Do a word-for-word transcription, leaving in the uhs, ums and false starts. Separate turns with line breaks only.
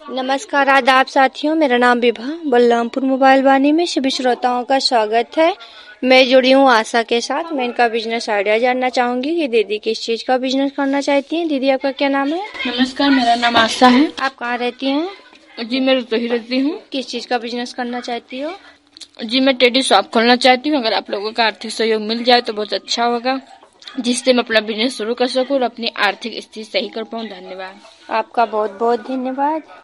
नमस्कार आदाब साथियों, मेरा नाम विभा बलरामपुर मोबाइल वाणी में सभी श्रोताओं का स्वागत है। मैं जुड़ी हूँ आशा के साथ। मैं इनका बिजनेस आइडिया जानना चाहूंगी कि दीदी किस चीज का बिजनेस करना चाहती हैं। दीदी आपका क्या नाम है?
नमस्कार, मेरा नाम आशा है।
आप कहाँ रहती हैं?
जी मैं रुतही रहती हूँ।
किस चीज का बिजनेस करना चाहती हो?
जी मैं टेडी शॉप खोलना चाहती हूँ। अगर आप लोगों का आर्थिक सहयोग मिल जाए तो बहुत अच्छा होगा, जिससे मैं अपना बिजनेस शुरू कर सकूँ और अपनी आर्थिक स्थिति सही कर पाऊँ। धन्यवाद।
आपका बहुत बहुत धन्यवाद।